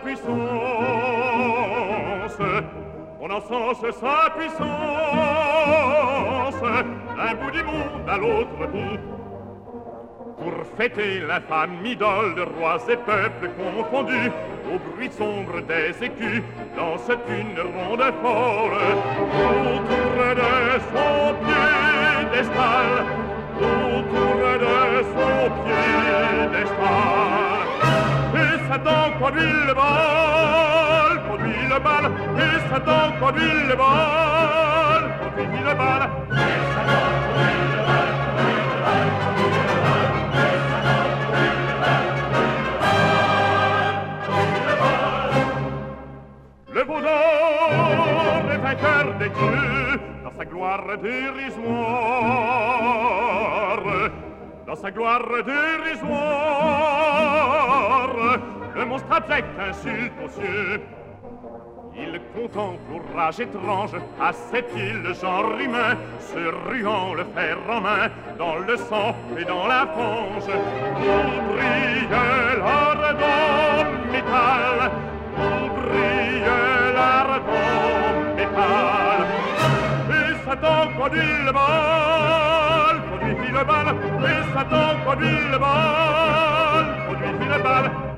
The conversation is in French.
puissance, on encense sa puissance, d'un bout du monde à l'autre bout. Pour fêter l'infâme idole de rois et peuples confondus, au bruit sombre des écus, danse une ronde folle, autour de son piédestal, autour de son piédestal. Et Satan conduit le bal, conduit le bal, et Satan conduit le bal, conduit le bal, et Satan conduit le bal. Le veau d'or est vainqueur des dieux dans sa gloire dérisoire. Dans sa gloire dérisoire, le monstre abject insulte aux cieux. Il contemple aux rages étranges à ses pieds le genre humain, se ruant le fer en main dans le sang et dans la fange. Où brille l'ardent métal, où brille l'ardent métal. Et Satan conduit le bal, conduit le bal, et Satan conduit le bal, conduit le bal.